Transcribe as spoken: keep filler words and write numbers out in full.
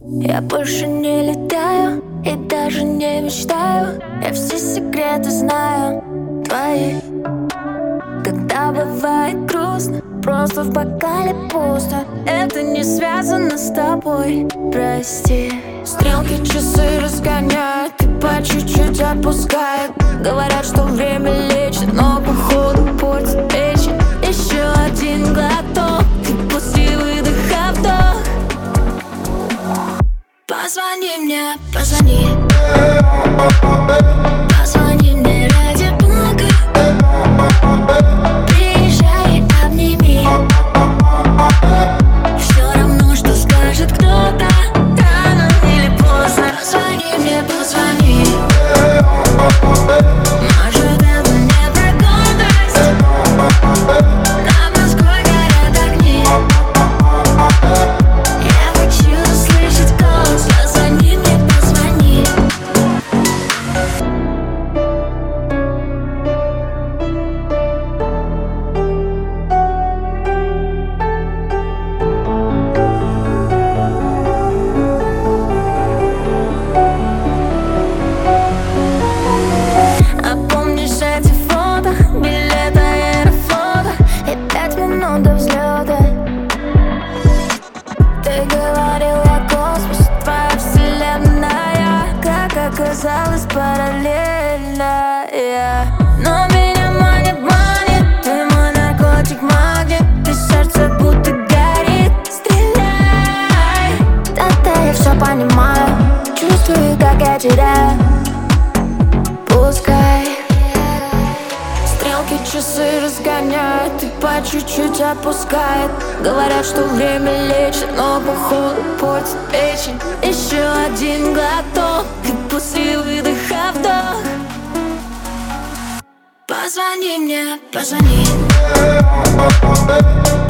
Я больше не летаю и даже не мечтаю. Я все секреты знаю твои. Когда бывает грустно, просто в бокале пусто. Это не связано с тобой, прости. Стрелки часы разгоняют и по чуть-чуть отпускают. Говорят, что время лечит, но походу портит печень. Еще один глоток и после выдоха вдох. Позвони мне, позвони. Позвони мне ради бога. Приезжай и обними. Все равно, что скажет кто-то, рано или поздно. Позвони мне, позвони. Может, это не про гордость. Над Москвой горят огни. Я хочу услышать голос. Позвони мне, позвони. А помнишь эти фото, билеты Аэрофлота и пять минут до взлета? Ты говорил, я космос, твоя вселенная, как оказалось, параллельная. Но меня манит, манит, ты мой наркотик, магнит. Ты сердце будто горит, стреляй. Да-да, я все понимаю, чувствую, как я теряю. Пускай стрелки часы разгоняют и по чуть-чуть отпускает. Говорят, что время лечит, но походу портит печень. Еще один глоток и после выдоха вдох. Позвони мне, позвони.